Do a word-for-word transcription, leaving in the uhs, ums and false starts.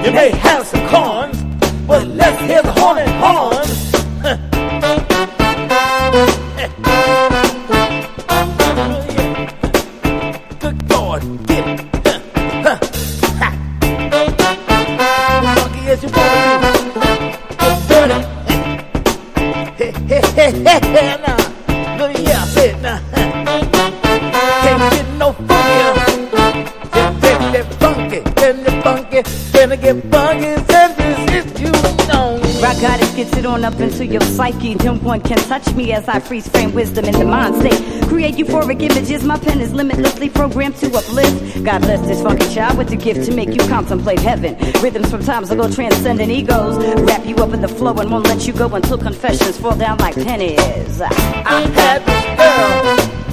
You may have some corns, but let's hear the horn and horns. Huh. Good Lord, get it. Huh. Huh. Funky as you wanna be. Dirty. Hey, hey, hey, hey, hey, now. Look, yeah, I said now. Can't get no funkier. Just take that funky, then the funky, then I get funky, then this is you know. Rock goddess gets it on up into your psyche. No one can touch me as I freeze frame wisdom in the mind state. Create euphoric images, my pen is limitlessly programmed to uplift. God bless this funky child with the gift to make you contemplate heaven. Rhythms from times ago transcending egos. Wrap you up in the flow and won't let you go until confessions fall down like pennies. I had this girl